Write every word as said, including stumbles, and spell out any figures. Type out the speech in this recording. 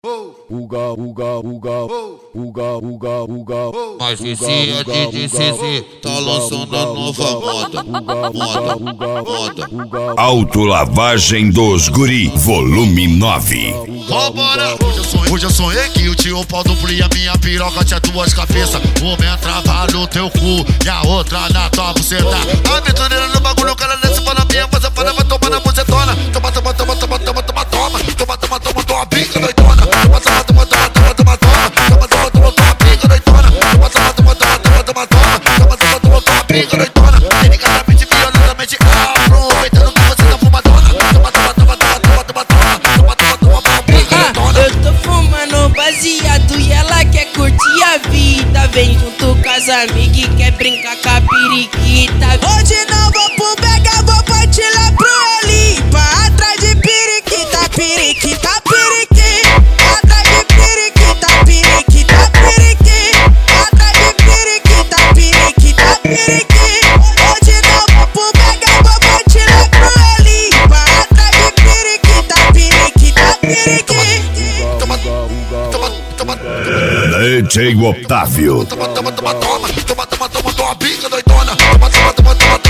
Uga, uga, uga, uga, uga, uga. Mas esse é D J C Z, tá lançando a nova moda. Moda, moda. Autolavagem dos Guri, volume nove. Vambora! Hoje eu sonhei, hoje eu sonhei que o tio pau duplo e a minha piroca tinha duas cabeças. Uma entrava no teu cu e a outra na tua buceta. Aventureira no bagulho, o cara desce pra na minha, você fala, vai tomar na bucetona. Toma, toma, toma, toma, toma, toma, toma. Toma, toma, toma, toma, pica doidona. Toma, toma, toma, toma, toma, toma, toma. Toma, toma, toma, toma, pica doidona. Toma, toma, toma, toma, toma, toma, toma. Toma, toma, toma, toma, pica doidona. Delicadamente, violentamente, aproveitando que você tá fumadona. Toma, toma, toma, toma, toma, toma, toma. Toma, toma, toma, toma, pica doidona. Eu tô fumando baseado e ela quer curtir a vida. Vem junto com as amigas e quer brincar com a periquita. Hoje não vou pro Bega, vou partir lá pro Olimpa. Atrás de periquita, periquita, periquita. Atrás de periquita, periquita, periquita. Atrás de periquita, periquita, periquita. Hoje não vou pro Bega, vou partir lá pro Olimpa. Atrás de periquita, periquita, periquita. Toma, toma, toma, D J Otávio. toma, toma, toma, toma, toma, toma, toma, toma, toma, pica doidona. Toma, toma, toma, toma,